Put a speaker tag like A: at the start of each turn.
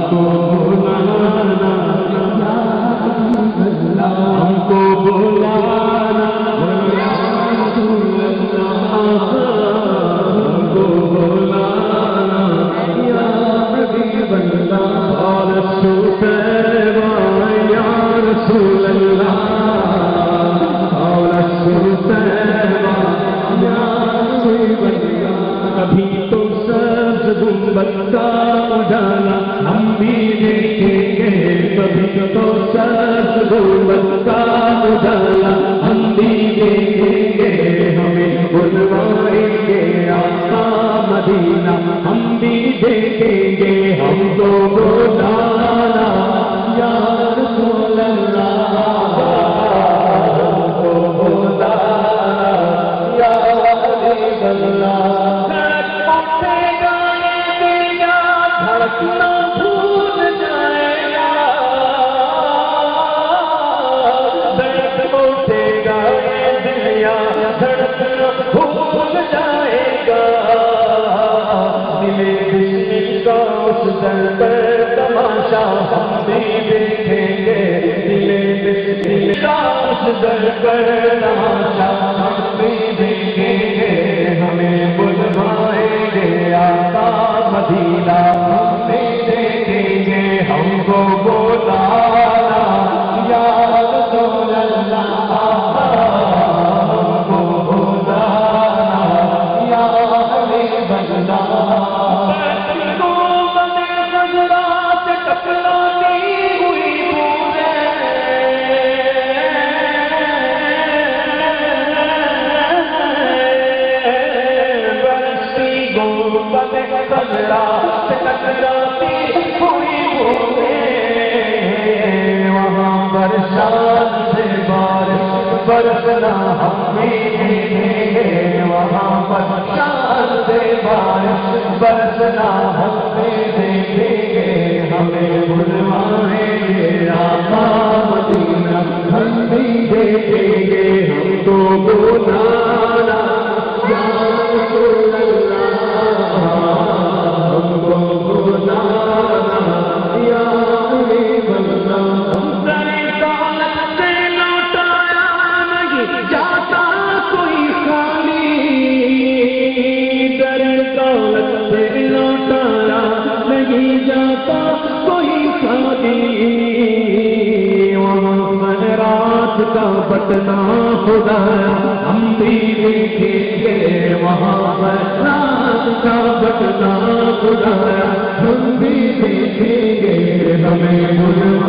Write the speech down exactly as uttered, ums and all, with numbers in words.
A: کو بلانا ہم کو بلانا ہم کو بلانا یا حبیب اللہ اور سوتیبا یا رسول اللہ اور سوتیبا یا حبیب اللہ کبھی تو سبز گنبد کا اجالا ہم بھی دیکھیں گے کبھی تو سبز گنبد کا اجالا ہم بھی دیکھیں گے ہمیں بلوائیں گے آقا مدینہ ہم بھی دیکھیں گے ہم کو بلانا یا رسول اللہ ہم کو بلانا یا حبیب اللہ دھڑکنا بھول جائے گا درد اٹھے گا دنیا دھڑکنا بھول جائے گا ملے بسم کا اس در پر تماشا ہم بھی دیکھیں گے ملے بسم کا اس در پر تماشا ہم بھی دیکھیں گے ہمیں بلوائیں گے آقا مدینہ ہم بھی دیکھیں گے ہم کو بلانا یا رسول اللہ ہم کو بلانا یا حبیب اللہ وہاں برسات سے بارش برسنا ہم بھی دیکھیں گے وہاں برسات سے بارش برسنا ہم بھی دیکھیں گے ہمیں بلوائیں گے آقا مدینہ ہم بھی دیکھیں گے ہم کو بلانا یا رسول اللہ ہم کو بلانا یا حبیب اللہ در دولت سے لوٹایا نہیں جاتا کوئی خالی در دولت سے لوٹایا نہیں جاتا کوئی خالی وہاں رات کا بٹنا خدا ہم بھی دیکھیں گے وہاں رات کا بٹنا خدا ہم بھی دیکھیں گے ہمیں